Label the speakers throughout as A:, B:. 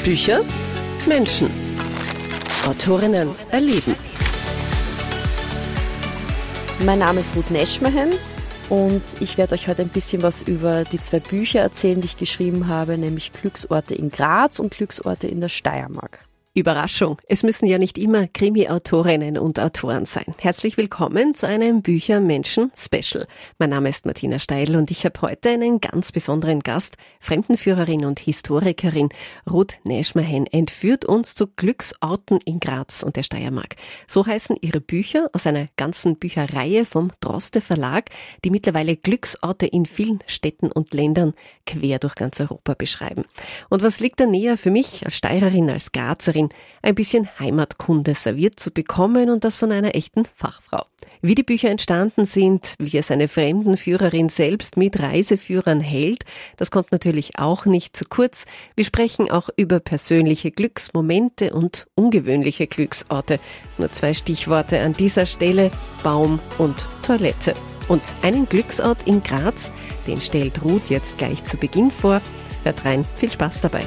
A: Bücher, Menschen, Autorinnen erleben.
B: Mein Name ist Ruth Neschmahen und ich werde euch heute ein bisschen was über die 2 Bücher erzählen, die ich geschrieben habe, nämlich Glücksorte in Graz und Glücksorte in der Steiermark.
A: Überraschung, es müssen ja nicht immer Krimi-Autorinnen und Autoren sein. Herzlich willkommen zu einem Bücher-Menschen-Special. Mein Name ist Martina Steidl und ich habe heute einen ganz besonderen Gast. Fremdenführerin und Historikerin Ruth Neschmahen entführt uns zu Glücksorten in Graz und der Steiermark. So heißen ihre Bücher aus einer ganzen Bücherreihe vom Droste Verlag, die mittlerweile Glücksorte in vielen Städten und Ländern quer durch ganz Europa beschreiben. Und was liegt da näher für mich als Steirerin, als Grazerin, ein bisschen Heimatkunde serviert zu bekommen und das von einer echten Fachfrau. Wie die Bücher entstanden sind, wie es eine Fremdenführerin selbst mit Reiseführern hält, das kommt natürlich auch nicht zu kurz. Wir sprechen auch über persönliche Glücksmomente und ungewöhnliche Glücksorte. Nur 2 Stichworte an dieser Stelle: Baum und Toilette. Und einen Glücksort in Graz, den stellt Ruth jetzt gleich zu Beginn vor. Hört rein, viel Spaß dabei.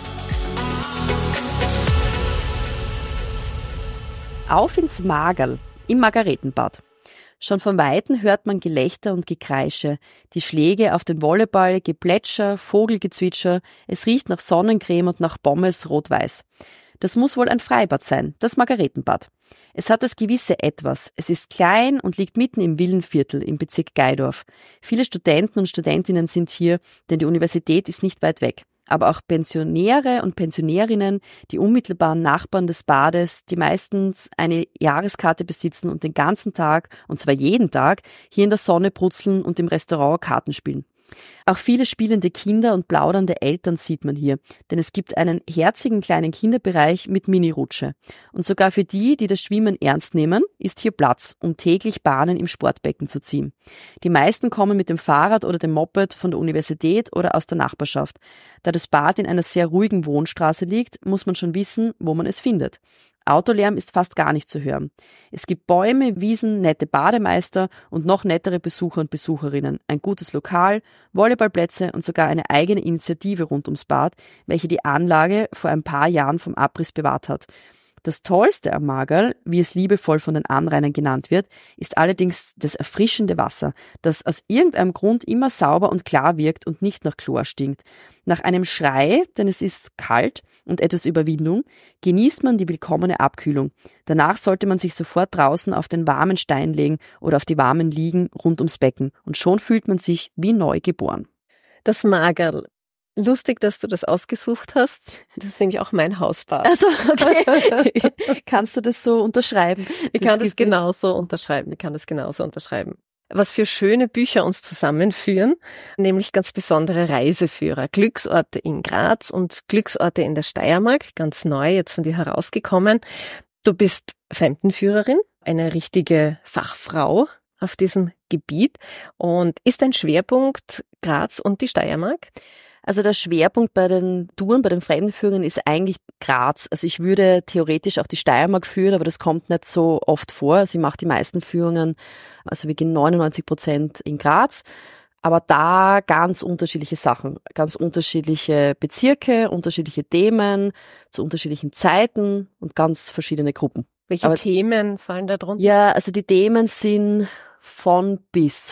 B: Auf ins Magerl im Margaretenbad. Schon von Weitem hört man Gelächter und Gekreische, die Schläge auf den Volleyball, Geplätscher, Vogelgezwitscher, es riecht nach Sonnencreme und nach Pommes rot-weiß. Das muss wohl ein Freibad sein, das Margaretenbad. Es hat das gewisse Etwas. Es ist klein und liegt mitten im Villenviertel im Bezirk Gaidorf. Viele Studenten und Studentinnen sind hier, denn die Universität ist nicht weit weg. Aber auch Pensionäre und Pensionärinnen, die unmittelbaren Nachbarn des Bades, die meistens eine Jahreskarte besitzen und den ganzen Tag, und zwar jeden Tag, hier in der Sonne brutzeln und im Restaurant Karten spielen. Auch viele spielende Kinder und plaudernde Eltern sieht man hier, denn es gibt einen herzigen kleinen Kinderbereich mit Mini-Rutsche. Und sogar für die, die das Schwimmen ernst nehmen, ist hier Platz, um täglich Bahnen im Sportbecken zu ziehen. Die meisten kommen mit dem Fahrrad oder dem Moped von der Universität oder aus der Nachbarschaft. Da das Bad in einer sehr ruhigen Wohnstraße liegt, muss man schon wissen, wo man es findet. Autolärm ist fast gar nicht zu hören. Es gibt Bäume, Wiesen, nette Bademeister und noch nettere Besucher und Besucherinnen, ein gutes Lokal, Volleyballplätze und sogar eine eigene Initiative rund ums Bad, welche die Anlage vor ein paar Jahren vom Abriss bewahrt hat. Das Tollste am Magerl, wie es liebevoll von den Anrainern genannt wird, ist allerdings das erfrischende Wasser, das aus irgendeinem Grund immer sauber und klar wirkt und nicht nach Chlor stinkt. Nach einem Schrei, denn es ist kalt und etwas Überwindung, genießt man die willkommene Abkühlung. Danach sollte man sich sofort draußen auf den warmen Stein legen oder auf die warmen Liegen rund ums Becken und schon fühlt man sich wie neu geboren.
A: Das Magerl. Lustig, dass du das ausgesucht hast. Das ist nämlich auch mein Hausbad.
B: Also, okay. Kannst du das so unterschreiben?
A: Ich kann das genauso unterschreiben. Was für schöne Bücher uns zusammenführen, nämlich ganz besondere Reiseführer. Glücksorte in Graz und Glücksorte in der Steiermark, ganz neu jetzt von dir herausgekommen. Du bist Fremdenführerin, eine richtige Fachfrau auf diesem Gebiet. Und ist dein Schwerpunkt Graz und die Steiermark?
B: Also der Schwerpunkt bei den Touren, bei den Fremdenführungen ist eigentlich Graz. Also ich würde theoretisch auch die Steiermark führen, aber das kommt nicht so oft vor. Also ich mache die meisten Führungen, also wir gehen 99% in Graz. Aber da ganz unterschiedliche Sachen, ganz unterschiedliche Bezirke, unterschiedliche Themen, zu unterschiedlichen Zeiten und ganz verschiedene Gruppen.
A: Welche Themen fallen da drunter?
B: Ja, also die Themen sind von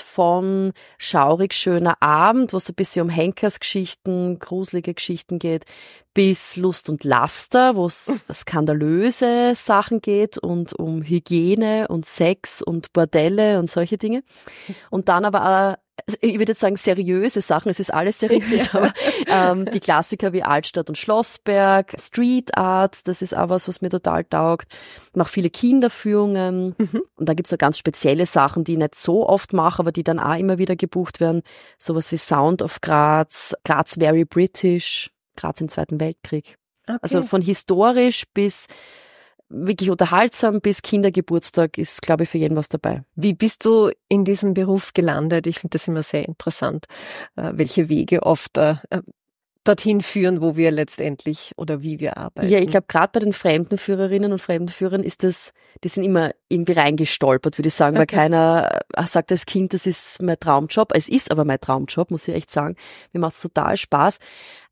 B: schaurig schöner Abend, wo es ein bisschen um Henkersgeschichten, gruselige Geschichten geht, bis Lust und Laster, wo es skandalöse Sachen geht und um Hygiene und Sex und Bordelle und solche Dinge. Und dann aber auch, ich würde jetzt sagen, seriöse Sachen, es ist alles seriös, aber die Klassiker wie Altstadt und Schlossberg, Street Art, das ist auch was mir total taugt. Ich mache viele Kinderführungen und da gibt's so ganz spezielle Sachen, die ich nicht so oft mache, aber die dann auch immer wieder gebucht werden. Sowas wie Sound of Graz, Graz Very British, Graz im Zweiten Weltkrieg. Okay. Also von historisch bis wirklich unterhaltsam bis Kindergeburtstag ist, glaube ich, für jeden was dabei.
A: Wie bist du in diesem Beruf gelandet? Ich finde das immer sehr interessant, welche Wege oft dorthin führen, wo wir letztendlich oder wie wir arbeiten.
B: Ja, ich glaube, gerade bei den Fremdenführerinnen und Fremdenführern die sind immer irgendwie reingestolpert, würde ich sagen, weil keiner sagt als Kind, das ist mein Traumjob. Es ist aber mein Traumjob, muss ich echt sagen. Mir macht es total Spaß.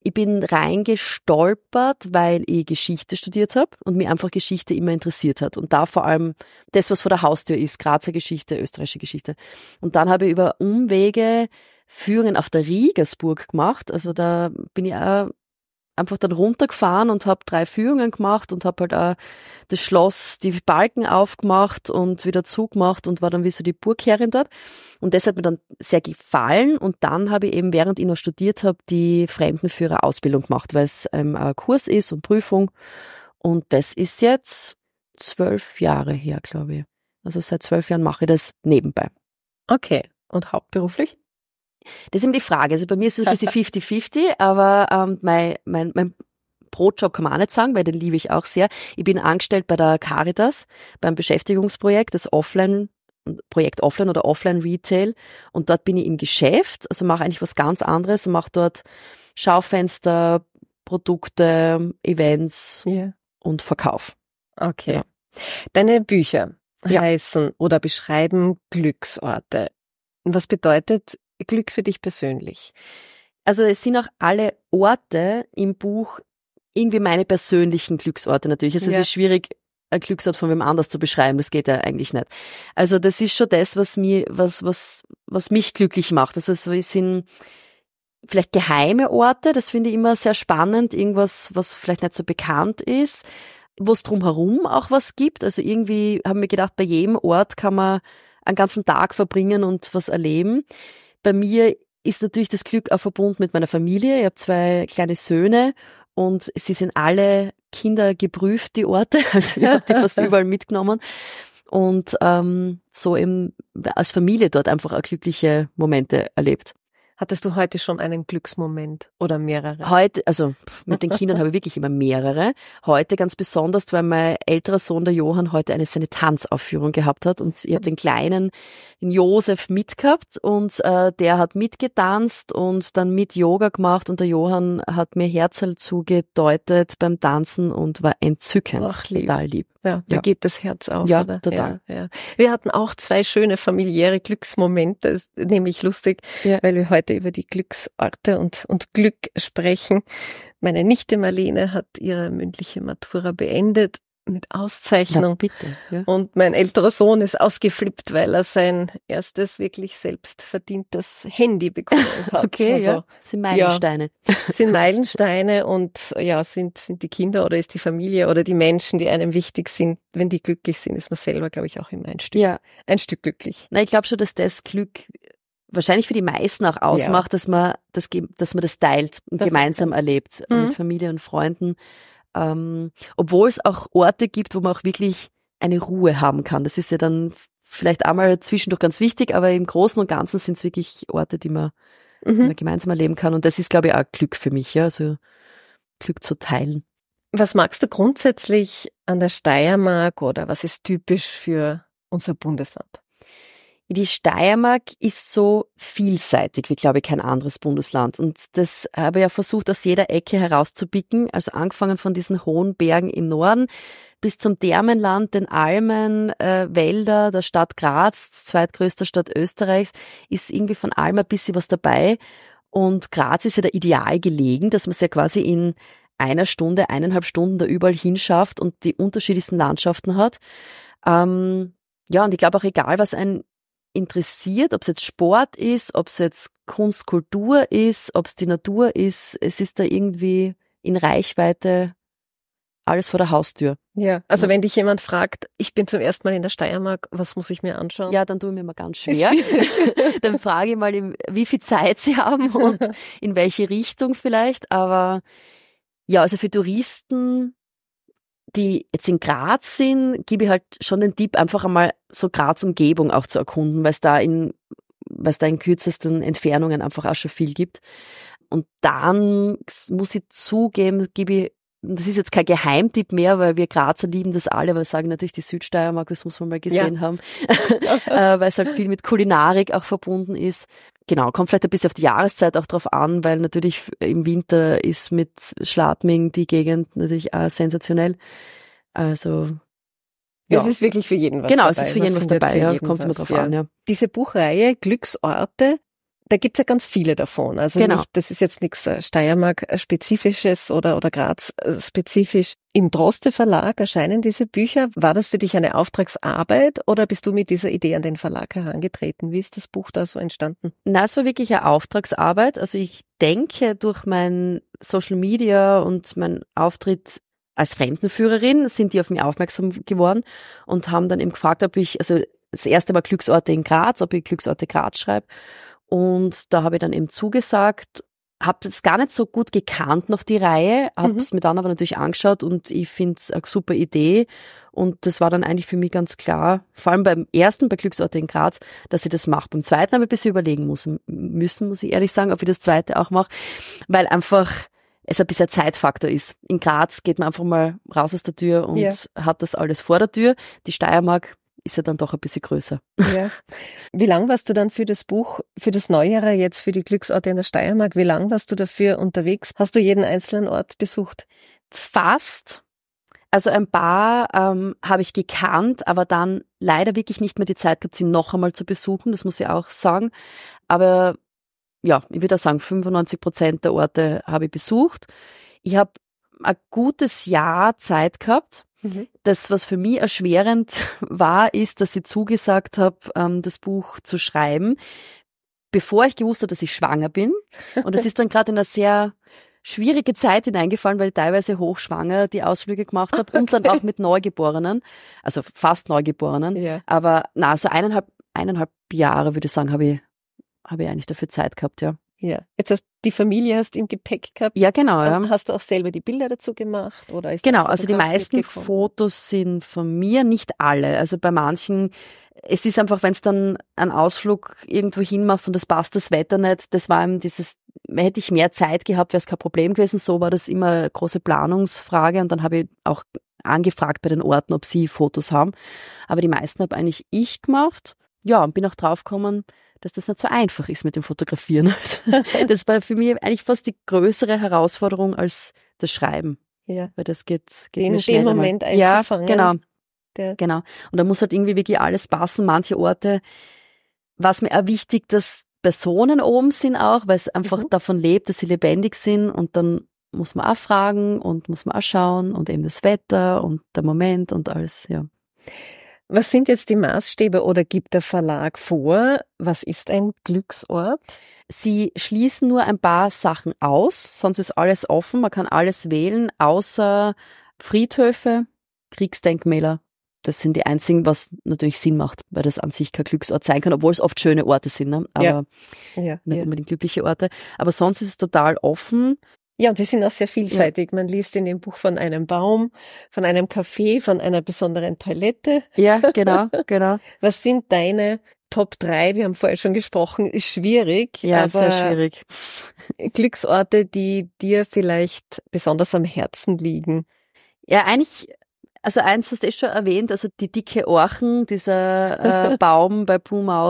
B: Ich bin reingestolpert, weil ich Geschichte studiert habe und mir einfach Geschichte immer interessiert hat. Und da vor allem das, was vor der Haustür ist, Grazer Geschichte, österreichische Geschichte. Und dann habe ich über Umwege Führungen auf der Riegersburg gemacht. Also da bin ich auch einfach dann runtergefahren und habe 3 Führungen gemacht und habe halt auch das Schloss, die Balken aufgemacht und wieder zugemacht und war dann wie so die Burgherrin dort. Und das hat mir dann sehr gefallen. Und dann habe ich eben, während ich noch studiert habe, die Fremdenführerausbildung gemacht, weil es ein Kurs ist und Prüfung. Und das ist jetzt 12 Jahre her, glaube ich. Also seit 12 Jahren mache ich das nebenbei.
A: Okay. Und hauptberuflich?
B: Das ist eben die Frage. Also bei mir ist es ein bisschen 50-50, aber mein Brotjob kann man auch nicht sagen, weil den liebe ich auch sehr. Ich bin angestellt bei der Caritas, beim Beschäftigungsprojekt, das Projekt Offline oder Offline Retail. Und dort bin ich im Geschäft, also mache eigentlich was ganz anderes und mache dort Schaufenster, Produkte, Events und Verkauf.
A: Okay.
B: Ja.
A: Deine Bücher heißen oder beschreiben Glücksorte. Was bedeutet Glück für dich persönlich?
B: Also es sind auch alle Orte im Buch irgendwie meine persönlichen Glücksorte natürlich. Also es ist schwierig, ein Glücksort von wem anders zu beschreiben. Das geht ja eigentlich nicht. Also das ist schon das, was mich glücklich macht. Also es sind vielleicht geheime Orte. Das finde ich immer sehr spannend. Irgendwas, was vielleicht nicht so bekannt ist, wo es drumherum auch was gibt. Also irgendwie haben wir gedacht, bei jedem Ort kann man einen ganzen Tag verbringen und was erleben. Bei mir ist natürlich das Glück auch verbunden mit meiner Familie. Ich habe 2 kleine Söhne und sie sind alle kindergeprüft, die Orte. Also ich habe die fast überall mitgenommen. Und so eben als Familie dort einfach auch glückliche Momente erlebt.
A: Hattest du heute schon einen Glücksmoment oder mehrere?
B: Heute, also mit den Kindern habe ich wirklich immer mehrere. Heute ganz besonders, weil mein älterer Sohn, der Johann, heute seine Tanzaufführung gehabt hat und ich habe den Kleinen, den Josef, mitgehabt und der hat mitgetanzt und dann mit Yoga gemacht und der Johann hat mir Herzl zugedeutet beim Tanzen und war entzückend.
A: Ach, lieb.
B: Total lieb.
A: Ja, da geht das Herz auf,
B: ja,
A: oder?
B: Total.
A: Ja. Wir hatten auch 2 schöne familiäre Glücksmomente, das ist nämlich lustig, weil wir heute über die Glücksorte und Glück sprechen. Meine Nichte Marlene hat ihre mündliche Matura beendet mit Auszeichnung.
B: Ja, bitte. Ja.
A: Und mein älterer Sohn ist ausgeflippt, weil er sein erstes wirklich selbstverdientes Handy bekommen hat.
B: Okay,
A: also,
B: ja. Sind Meilensteine.
A: Sind Meilensteine und ja, sind die Kinder oder ist die Familie oder die Menschen, die einem wichtig sind. Wenn die glücklich sind, ist man selber, glaube ich, auch immer ein Stück glücklich.
B: Na, ich glaube schon, dass das Glück wahrscheinlich für die meisten auch ausmacht, dass man das teilt und das gemeinsam erlebt mit Familie und Freunden. Obwohl es auch Orte gibt, wo man auch wirklich eine Ruhe haben kann. Das ist ja dann vielleicht einmal zwischendurch ganz wichtig, aber im Großen und Ganzen sind es wirklich Orte, die man gemeinsam erleben kann. Und das ist, glaube ich, auch Glück für mich, ja, also Glück zu teilen.
A: Was magst du grundsätzlich an der Steiermark oder was ist typisch für unser Bundesland?
B: Die Steiermark ist so vielseitig wie, glaube ich, kein anderes Bundesland. Und das habe ich ja versucht, aus jeder Ecke herauszupicken. Also angefangen von diesen hohen Bergen im Norden bis zum Thermenland, den Almen, Wälder, der Stadt Graz, zweitgrößter Stadt Österreichs, ist irgendwie von allem ein bisschen was dabei. Und Graz ist ja da ideal gelegen, dass man es ja quasi in 1 Stunde, 1,5 Stunden da überall hinschafft und die unterschiedlichsten Landschaften hat. Ja, und ich glaube auch, egal was einen interessiert, ob es jetzt Sport ist, ob es jetzt Kunst, Kultur ist, ob es die Natur ist, es ist da irgendwie in Reichweite alles vor der Haustür.
A: Ja, also wenn dich jemand fragt, ich bin zum ersten Mal in der Steiermark, was muss ich mir anschauen?
B: Ja, dann tue ich mir mal ganz schwer. Dann frage ich mal, wie viel Zeit sie haben und in welche Richtung vielleicht. Aber ja, also für Touristen, die jetzt in Graz sind, gebe ich halt schon den Tipp, einfach einmal so Graz-Umgebung auch zu erkunden, weil es da in kürzesten Entfernungen einfach auch schon viel gibt. Und dann muss ich zugeben, das ist jetzt kein Geheimtipp mehr, weil wir Grazer lieben das alle, aber sagen natürlich die Südsteiermark, das muss man mal gesehen haben, weil es halt viel mit Kulinarik auch verbunden ist. Genau, kommt vielleicht ein bisschen auf die Jahreszeit auch drauf an, weil natürlich im Winter ist mit Schladming die Gegend natürlich auch sensationell. Also
A: ja. Es ist wirklich für jeden was dabei.
B: Genau, es ist für jeden was dabei, ja, kommt immer drauf an, ja.
A: Diese Buchreihe Glücksorte, Da gibt's ja ganz viele davon. Also
B: Genau.
A: nicht, das ist jetzt nichts Steiermark-spezifisches oder Graz-spezifisch. Im Droste Verlag erscheinen diese Bücher. War das für dich eine Auftragsarbeit oder bist du mit dieser Idee an den Verlag herangetreten? Wie ist das Buch da so entstanden?
B: Na, es war wirklich eine Auftragsarbeit. Also ich denke, durch mein Social Media und mein Auftritt als Fremdenführerin sind die auf mich aufmerksam geworden und haben dann eben gefragt, ob ich, also das erste war Glücksorte in Graz, ob ich Glücksorte Graz schreibe. Und da habe ich dann eben zugesagt, habe das gar nicht so gut gekannt noch die Reihe, habe es mir dann aber natürlich angeschaut und ich finde es eine super Idee und das war dann eigentlich für mich ganz klar, vor allem beim ersten, bei Glücksorte in Graz, dass ich das mache. Beim zweiten habe ich ein bisschen überlegen müssen, muss ich ehrlich sagen, ob ich das zweite auch mache, weil einfach es ein bisschen ein Zeitfaktor ist. In Graz geht man einfach mal raus aus der Tür und hat das alles vor der Tür. Die Steiermark ist ja dann doch ein bisschen größer.
A: Ja. Wie lang warst du dann für das Buch, für das Neuere jetzt, für die Glücksorte in der Steiermark, wie lang warst du dafür unterwegs? Hast du jeden einzelnen Ort besucht?
B: Fast. Also ein paar habe ich gekannt, aber dann leider wirklich nicht mehr die Zeit gehabt, sie noch einmal zu besuchen, das muss ich auch sagen. Aber ja, ich würde auch sagen, 95% der Orte habe ich besucht. Ich habe ein gutes Jahr Zeit gehabt. Das, was für mich erschwerend war, ist, dass ich zugesagt habe, das Buch zu schreiben, bevor ich gewusst habe, dass ich schwanger bin. Und das ist dann gerade in eine sehr schwierige Zeit hineingefallen, weil ich teilweise hochschwanger die Ausflüge gemacht habe und dann auch mit Neugeborenen, also fast Neugeborenen.
A: Ja.
B: Aber so eineinhalb Jahre, würde ich sagen, habe ich eigentlich dafür Zeit gehabt, ja.
A: Ja. Jetzt hast die Familie im Gepäck gehabt.
B: Ja, genau. Ja.
A: Hast du auch selber die Bilder dazu gemacht? Oder ist
B: genau, also die meisten Fotos sind von mir, nicht alle. Also bei manchen, es ist einfach, wenn es dann einen Ausflug irgendwo hin machst und es passt das Wetter nicht, das war eben hätte ich mehr Zeit gehabt, wäre es kein Problem gewesen. So war das immer eine große Planungsfrage und dann habe ich auch angefragt bei den Orten, ob sie Fotos haben. Aber die meisten habe eigentlich ich gemacht. Ja, und bin auch draufgekommen, dass das nicht so einfach ist mit dem Fotografieren. Das war für mich eigentlich fast die größere Herausforderung als das Schreiben.
A: Ja.
B: Weil das geht
A: den Moment einzufangen.
B: Ja, genau. Und da muss halt irgendwie wirklich alles passen. Manche Orte, was mir auch wichtig, dass Personen oben sind auch, weil es einfach davon lebt, dass sie lebendig sind und dann muss man auch fragen und muss man auch schauen und eben das Wetter und der Moment und alles, ja.
A: Was sind jetzt die Maßstäbe oder gibt der Verlag vor? Was ist ein Glücksort?
B: Sie schließen nur ein paar Sachen aus, sonst ist alles offen. Man kann alles wählen, außer Friedhöfe, Kriegsdenkmäler. Das sind die einzigen, was natürlich Sinn macht, weil das an sich kein Glücksort sein kann, obwohl es oft schöne Orte sind, ne? Aber nicht unbedingt glückliche Orte. Aber sonst ist es total offen.
A: Ja, und die sind auch sehr vielseitig. Man liest in dem Buch von einem Baum, von einem Café, von einer besonderen Toilette.
B: Ja, genau.
A: Was sind deine Top 3? Wir haben vorher schon gesprochen, ist schwierig.
B: Ja,
A: aber
B: sehr schwierig.
A: Glücksorte, die dir vielleicht besonders am Herzen liegen.
B: Ja, eigentlich, also eins hast du schon erwähnt, also die dicke Orchen, dieser Baum bei Blumau,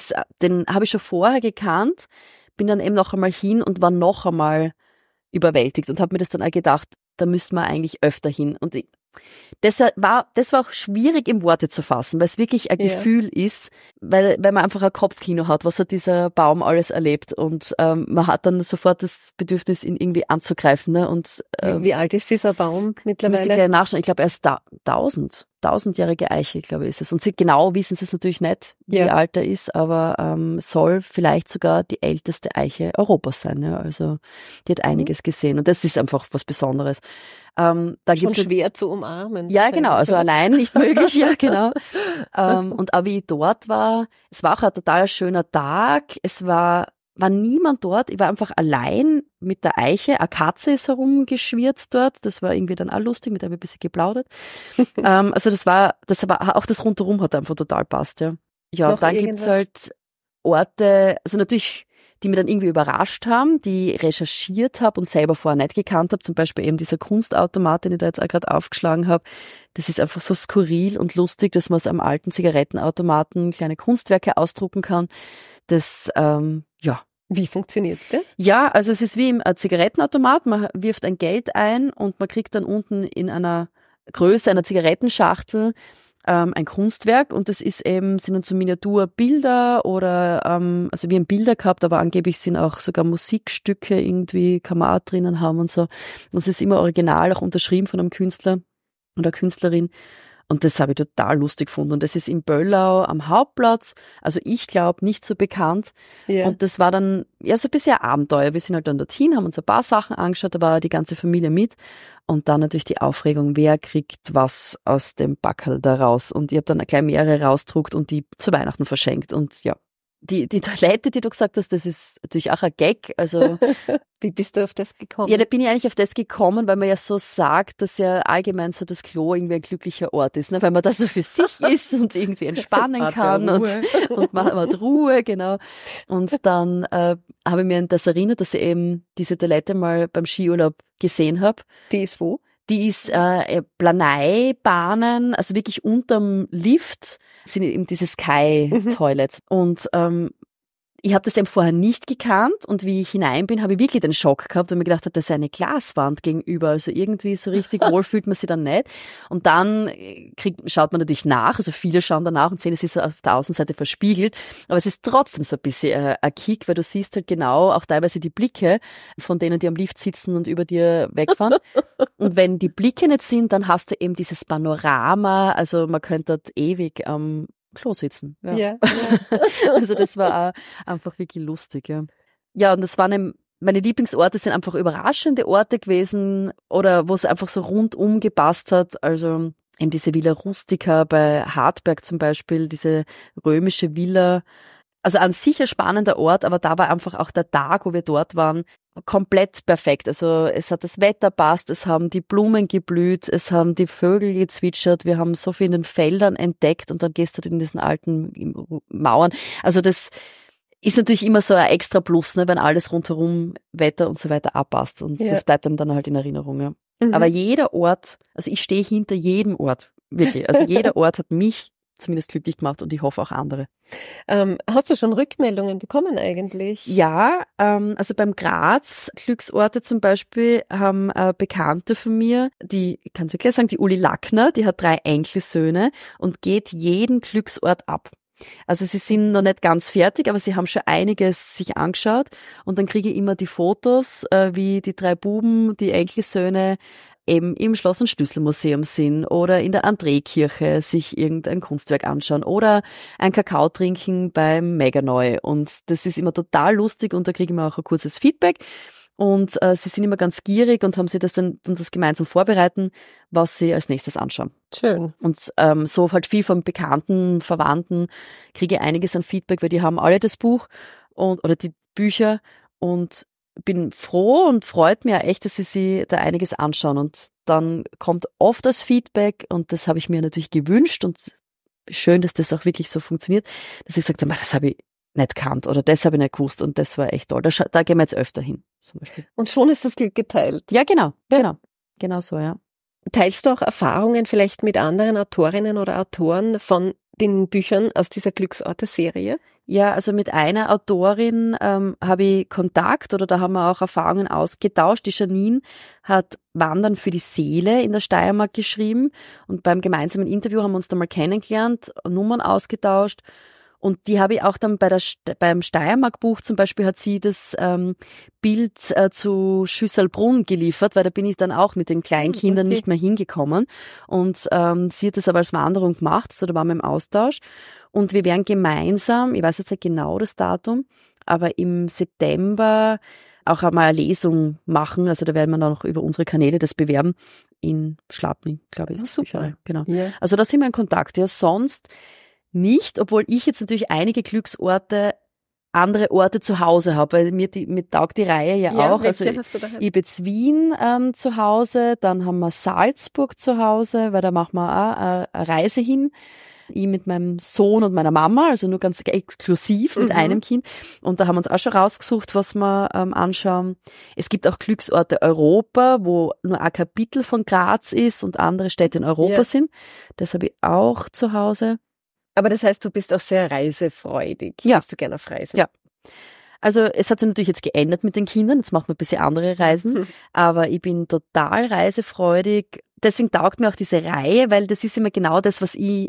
B: den habe ich schon vorher gekannt, bin dann eben noch einmal hin und war noch einmal überwältigt und habe mir das dann auch gedacht, da müssten wir eigentlich öfter hin. Und das war auch schwierig im Worte zu fassen, weil es wirklich ein Gefühl ist, weil man einfach ein Kopfkino hat, was hat dieser Baum alles erlebt und man hat dann sofort das Bedürfnis, ihn irgendwie anzugreifen. Ne? Und
A: wie alt ist dieser Baum mittlerweile?
B: Müsste ich gleich nachschauen. Ich glaube, er ist 1000-jährige Eiche, glaube ich, ist es. Und genau wissen sie es natürlich nicht, wie alt er ist, aber soll vielleicht sogar die älteste Eiche Europas sein. Ja? Also die hat einiges gesehen und das ist einfach was Besonderes. Da
A: schon schwer zu umarmen.
B: Ja, genau, also allein nicht möglich, ja, genau. Und auch wie ich dort war, es war auch ein total schöner Tag, es war niemand dort, ich war einfach allein mit der Eiche, eine Katze ist herumgeschwirrt dort, das war irgendwie dann auch lustig, mit der habe ich ein bisschen geplaudert. Also das war auch das Rundherum hat einfach total passt, ja. Ja, und dann gibt's halt Orte, also natürlich, die mir dann irgendwie überrascht haben, die ich recherchiert habe und selber vorher nicht gekannt habe, zum Beispiel eben dieser Kunstautomat, den ich da jetzt auch gerade aufgeschlagen habe. Das ist einfach so skurril und lustig, dass man aus einem alten Zigarettenautomaten kleine Kunstwerke ausdrucken kann. Das,
A: Wie funktioniert's denn?
B: Ja, also es ist wie im Zigarettenautomat, man wirft ein Geld ein und man kriegt dann unten in einer Größe einer Zigarettenschachtel ein Kunstwerk und das ist eben, sind dann so Miniaturbilder oder, also wir haben Bilder gehabt, aber angeblich sind auch sogar Musikstücke irgendwie, kann man auch drinnen haben und so. Und es ist immer original, auch unterschrieben von einem Künstler oder Künstlerin. Und das habe ich total lustig gefunden. Und das ist in Böllau am Hauptplatz. Also ich glaube, nicht so bekannt.
A: Ja.
B: Und das war dann ja so ein bisschen ein Abenteuer. Wir sind halt dann dorthin, haben uns ein paar Sachen angeschaut, da war die ganze Familie mit. Und dann natürlich die Aufregung, wer kriegt was aus dem Backerl da raus. Und ich habe dann gleich mehrere rausgedruckt und die zu Weihnachten verschenkt. Und ja, die Toilette, die du gesagt hast, das ist natürlich auch ein Gag. Also
A: Wie bist du auf das gekommen?
B: ja, da bin ich eigentlich auf das gekommen, weil man ja so sagt, dass ja allgemein so das Klo irgendwie ein glücklicher Ort ist, ne? Weil man da so für sich ist und irgendwie entspannen kann und man hat Ruhe, genau. Und dann habe ich mir an das erinnert, dass ich eben diese Toilette mal beim Skiurlaub gesehen habe.
A: Die ist wo?
B: Die ist Planeibahnen, also wirklich unterm Lift sind eben diese Sky-Toilets. Und ich habe das eben vorher nicht gekannt und wie ich hinein bin, habe ich wirklich den Schock gehabt und mir gedacht habe, das ist eine Glaswand gegenüber. Also irgendwie so richtig wohl fühlt man sich dann nicht. Und dann schaut man natürlich nach, also viele schauen danach und sehen, es ist so auf der Außenseite verspiegelt. Aber es ist trotzdem so ein bisschen ein Kick, weil du siehst halt genau auch teilweise die Blicke von denen, die am Lift sitzen und über dir wegfahren. Und wenn die Blicke nicht sind, dann hast du eben dieses Panorama. Also man könnte dort ewig am Klo sitzen. Ja.
A: Ja.
B: Also das war auch einfach wirklich lustig, ja. Ja, und das waren meine Lieblingsorte sind einfach überraschende Orte gewesen oder wo es einfach so rundum gepasst hat. Also eben diese Villa Rustica bei Hartberg zum Beispiel, diese römische Villa. Also an sich ein spannender Ort, aber da war einfach auch der Tag, wo wir dort waren, komplett perfekt. Also es hat das Wetter passt, es haben die Blumen geblüht, es haben die Vögel gezwitschert, wir haben so viel in den Feldern entdeckt und dann gehst du in diesen alten Mauern. Also das ist natürlich immer so ein extra Plus, ne, wenn alles rundherum, Wetter und so weiter abpasst und das bleibt einem dann halt in Erinnerung. Ja.
A: Mhm.
B: Aber jeder Ort, also ich stehe hinter jedem Ort, wirklich. Also jeder Ort hat mich zumindest glücklich gemacht und ich hoffe auch andere.
A: Hast du schon Rückmeldungen bekommen eigentlich?
B: Ja, also beim Graz Glücksorte zum Beispiel haben Bekannte von mir, die, ich kann es gleich sagen, die Uli Lackner, die hat 3 Enkelsöhne und geht jeden Glücksort ab. Also sie sind noch nicht ganz fertig, aber sie haben schon einiges sich angeschaut und dann kriege ich immer die Fotos, wie die 3 Buben, die Enkelsöhne eben im Schloss- und Schlüsselmuseum sind oder in der André-Kirche sich irgendein Kunstwerk anschauen oder ein Kakao trinken beim Meganeu. Und das ist immer total lustig und da kriege ich mir auch ein kurzes Feedback. Und sie sind immer ganz gierig und haben sich das dann und das gemeinsam vorbereiten, was sie als nächstes anschauen.
A: Schön.
B: Und so halt viel von Bekannten, Verwandten kriege ich einiges an Feedback, weil die haben alle das Buch oder die Bücher und bin froh und freut mir echt, dass sie da einiges anschauen. Und dann kommt oft das Feedback und das habe ich mir natürlich gewünscht und schön, dass das auch wirklich so funktioniert, dass ich gesagt habe, das habe ich nicht gekannt oder das habe ich nicht gewusst und das war echt toll. Da gehen wir jetzt öfter hin. Zum Beispiel.
A: Und schon ist das Glück geteilt.
B: Ja, genau so, ja.
A: Teilst du auch Erfahrungen vielleicht mit anderen Autorinnen oder Autoren von den Büchern aus dieser Glücksorte-Serie?
B: Ja, also mit einer Autorin habe ich Kontakt oder da haben wir auch Erfahrungen ausgetauscht. Die Janine hat Wandern für die Seele in der Steiermark geschrieben und beim gemeinsamen Interview haben wir uns da mal kennengelernt, Nummern ausgetauscht. Und die habe ich auch dann beim Steiermark-Buch zum Beispiel hat sie das Bild zu Schüsselbrunn geliefert, weil da bin ich dann auch mit den Kleinkindern nicht mehr hingekommen. Und sie hat das aber als Wanderung gemacht, also da waren wir im Austausch. Und wir werden gemeinsam, ich weiß jetzt nicht genau das Datum, aber im September auch einmal eine Lesung machen. Also da werden wir dann noch über unsere Kanäle das bewerben. In Schladming, glaube ich.
A: Ist super.
B: Genau.
A: Ja.
B: Also da sind wir in Kontakt. Ja, sonst nicht, obwohl ich jetzt natürlich einige Glücksorte, andere Orte zu Hause habe, weil mir taugt die Reihe ja auch.
A: Welche
B: Also
A: hast du daheim?
B: ich habe jetzt Wien zu Hause, dann haben wir Salzburg zu Hause, weil da machen wir auch eine Reise hin. Ich mit meinem Sohn und meiner Mama, also nur ganz exklusiv mit einem Kind. Und da haben wir uns auch schon rausgesucht, was wir anschauen. Es gibt auch Glücksorte Europa, wo nur ein Kapitel von Graz ist und andere Städte in Europa sind. Das habe ich auch zu Hause.
A: Aber das heißt, du bist auch sehr reisefreudig.
B: Ja.
A: Bist du gerne auf Reisen?
B: Ja. Also es hat sich natürlich jetzt geändert mit den Kindern. Jetzt macht man ein bisschen andere Reisen. Aber ich bin total reisefreudig. Deswegen taugt mir auch diese Reihe, weil das ist immer genau das, was ich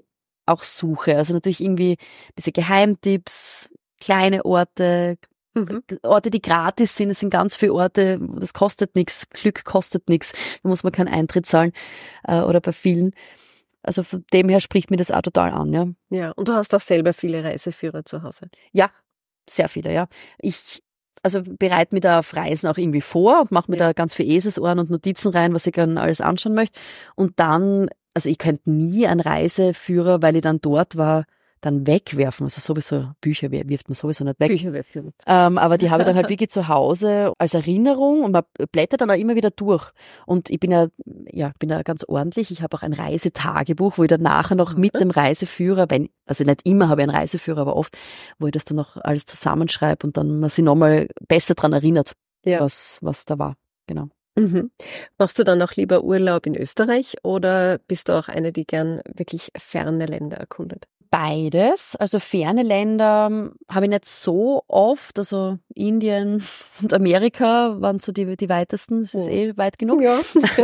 B: auch suche. Also natürlich irgendwie ein bisschen Geheimtipps, kleine Orte, Orte, die gratis sind. Es sind ganz viele Orte, das kostet nichts, Glück kostet nichts, da muss man keinen Eintritt zahlen oder bei vielen. Also von dem her spricht mir das auch total an, ja.
A: Ja, und du hast auch selber viele Reiseführer zu Hause.
B: Ja, sehr viele, ja. Ich bereite mich da auf Reisen auch irgendwie vor und mache mir da ganz viel Eselsohren und Notizen rein, was ich gerne alles anschauen möchte. Und dann, also ich könnte nie einen Reiseführer, weil ich dann dort war, dann wegwerfen. Also sowieso, Bücher wirft man sowieso nicht weg.
A: Bücher wirft man nicht.
B: Aber die habe ich dann halt wirklich zu Hause als Erinnerung und man blättert dann auch immer wieder durch. Und ich bin ja ganz ordentlich. Ich habe auch ein Reisetagebuch, wo ich dann nachher noch mit dem Reiseführer, also nicht immer habe ich einen Reiseführer, aber oft, wo ich das dann noch alles zusammenschreibe und dann man sich nochmal besser dran erinnert, was da war. Genau.
A: Mhm. Machst du dann auch lieber Urlaub in Österreich oder bist du auch eine, die gern wirklich ferne Länder erkundet?
B: Beides. Also ferne Länder habe ich nicht so oft. Also Indien und Amerika waren so die weitesten. Das ist weit genug.
A: Ja.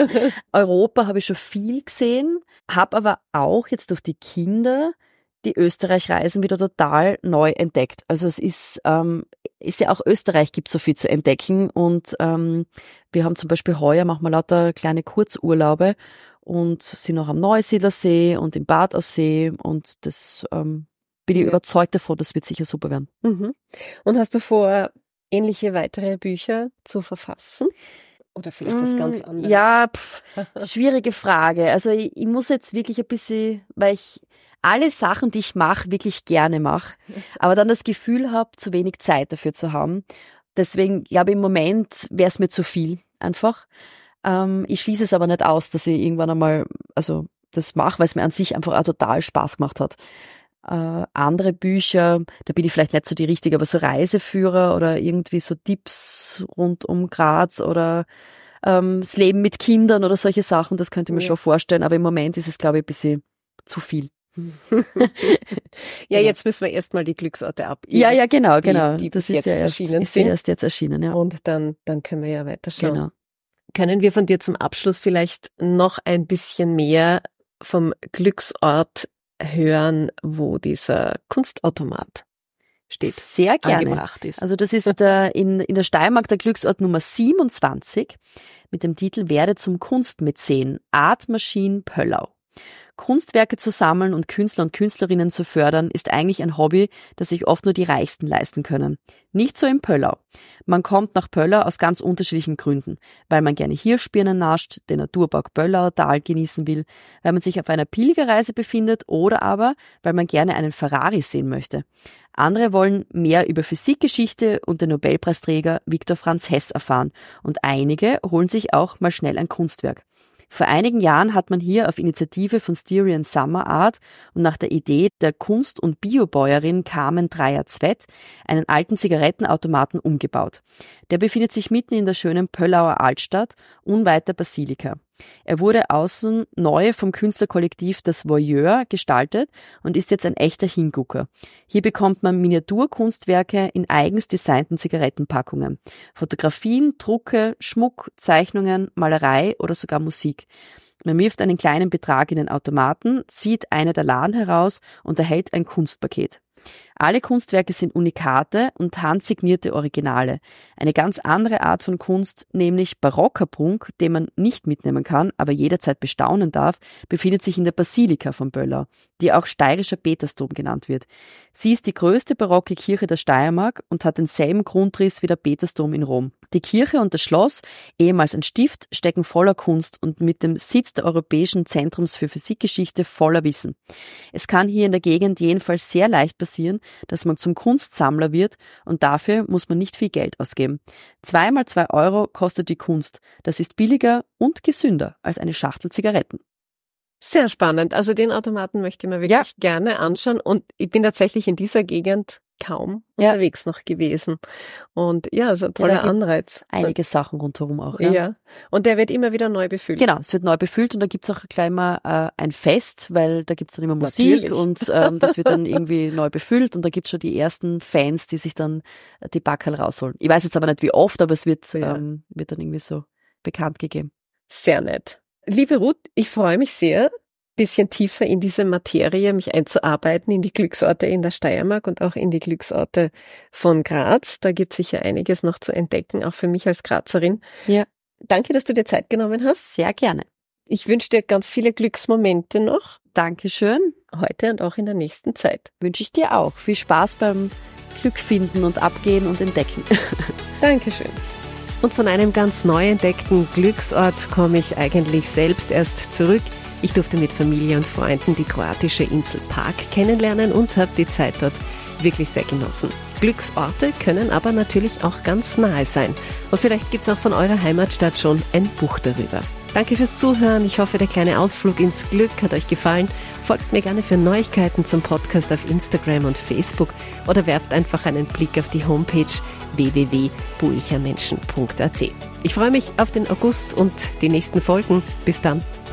B: Europa habe ich schon viel gesehen, habe aber auch jetzt durch die Kinder die Österreich-Reisen wieder total neu entdeckt. Also es ist ja auch Österreich gibt so viel zu entdecken und wir haben zum Beispiel heuer, machen wir lauter kleine Kurzurlaube und sind auch am Neusiedlersee und im Bad Aussee und das bin ich überzeugt davon, das wird sicher super werden.
A: Mhm. Und hast du vor, ähnliche weitere Bücher zu verfassen? Oder vielleicht was ganz anderes?
B: Ja, schwierige Frage. Also ich muss jetzt wirklich ein bisschen, weil ich alle Sachen, die ich mache, wirklich gerne mache, aber dann das Gefühl habe, zu wenig Zeit dafür zu haben. Deswegen glaube ich, im Moment wäre es mir zu viel einfach. Ich schließe es aber nicht aus, dass ich irgendwann einmal das mache, weil es mir an sich einfach auch total Spaß gemacht hat. Andere Bücher, da bin ich vielleicht nicht so die richtige, aber so Reiseführer oder irgendwie so Tipps rund um Graz oder das Leben mit Kindern oder solche Sachen, das könnte ich mir schon vorstellen, aber im Moment ist es, glaube ich, ein bisschen zu viel.
A: Ja, jetzt müssen wir erstmal die Glücksorte ab.
B: Ja, genau.
A: Die
B: das
A: bis
B: ist ja erst jetzt erschienen, ja.
A: Und dann können wir ja weiterschauen.
B: Genau.
A: Können wir von dir zum Abschluss vielleicht noch ein bisschen mehr vom Glücksort hören, wo dieser Kunstautomat steht?
B: Sehr gerne.
A: Angebracht ist.
B: Also das ist in der Steiermark der Glücksort Nummer 27 mit dem Titel Werde zum Kunstmäzen, Art Machine Pöllau. Kunstwerke zu sammeln und Künstler und Künstlerinnen zu fördern, ist eigentlich ein Hobby, das sich oft nur die Reichsten leisten können. Nicht so in Pöllau. Man kommt nach Pöllau aus ganz unterschiedlichen Gründen. Weil man gerne Hirschbirnen nascht, den Naturpark Pöllauer Tal genießen will, weil man sich auf einer Pilgerreise befindet oder aber, weil man gerne einen Ferrari sehen möchte. Andere wollen mehr über Physikgeschichte und den Nobelpreisträger Viktor Franz Hess erfahren und einige holen sich auch mal schnell ein Kunstwerk. Vor einigen Jahren hat man hier auf Initiative von Styrian Summer Art und nach der Idee der Kunst- und Biobäuerin Carmen Dreyer-Zwett einen alten Zigarettenautomaten umgebaut. Der befindet sich mitten in der schönen Pöllauer Altstadt, unweit der Basilika. Er wurde außen neu vom Künstlerkollektiv Das Voyeur gestaltet und ist jetzt ein echter Hingucker. Hier bekommt man Miniaturkunstwerke in eigens designten Zigarettenpackungen, Fotografien, Drucke, Schmuck, Zeichnungen, Malerei oder sogar Musik. Man wirft einen kleinen Betrag in den Automaten, zieht eine der Laden heraus und erhält ein Kunstpaket. Alle Kunstwerke sind Unikate und handsignierte Originale. Eine ganz andere Art von Kunst, nämlich barocker Prunk, den man nicht mitnehmen kann, aber jederzeit bestaunen darf, befindet sich in der Basilika von Pöllau, die auch steirischer Petersdom genannt wird. Sie ist die größte barocke Kirche der Steiermark und hat denselben Grundriss wie der Petersdom in Rom. Die Kirche und das Schloss, ehemals ein Stift, stecken voller Kunst und mit dem Sitz des Europäischen Zentrums für Physikgeschichte voller Wissen. Es kann hier in der Gegend jedenfalls sehr leicht passieren, dass man zum Kunstsammler wird und dafür muss man nicht viel Geld ausgeben. 2 mal 2 Euro kostet die Kunst. Das ist billiger und gesünder als eine Schachtel Zigaretten.
A: Sehr spannend. Also den Automaten möchte ich mir wirklich gerne anschauen und ich bin tatsächlich in dieser Gegend kaum unterwegs noch gewesen. Und ja, also ein toller Anreiz.
B: Einige Sachen rundherum auch.
A: Ja. Und der wird immer wieder neu befüllt.
B: Genau, es wird neu befüllt und da gibt's auch gleich mal ein Fest, weil da gibt's dann immer Musik und das wird dann irgendwie neu befüllt und da gibt's schon die ersten Fans, die sich dann die Backerl rausholen. Ich weiß jetzt aber nicht wie oft, aber es wird dann irgendwie so bekannt gegeben.
A: Sehr nett. Liebe Ruth, ich freue mich sehr, bisschen tiefer in diese Materie mich einzuarbeiten, in die Glücksorte in der Steiermark und auch in die Glücksorte von Graz. Da gibt es sicher einiges noch zu entdecken, auch für mich als Grazerin.
B: Ja.
A: Danke, dass du dir Zeit genommen hast.
B: Sehr gerne.
A: Ich wünsche dir ganz viele Glücksmomente noch.
B: Dankeschön.
A: Heute und auch in der nächsten Zeit.
B: Wünsche ich dir auch. Viel Spaß beim Glück finden und abgehen und entdecken.
A: Dankeschön. Und von einem ganz neu entdeckten Glücksort komme ich eigentlich selbst erst zurück. Ich durfte mit Familie und Freunden die kroatische Insel Pag kennenlernen und habe die Zeit dort wirklich sehr genossen. Glücksorte können aber natürlich auch ganz nahe sein. Und vielleicht gibt es auch von eurer Heimatstadt schon ein Buch darüber. Danke fürs Zuhören. Ich hoffe, der kleine Ausflug ins Glück hat euch gefallen. Folgt mir gerne für Neuigkeiten zum Podcast auf Instagram und Facebook oder werft einfach einen Blick auf die Homepage www.buichermenschen.at. Ich freue mich auf den August und die nächsten Folgen. Bis dann.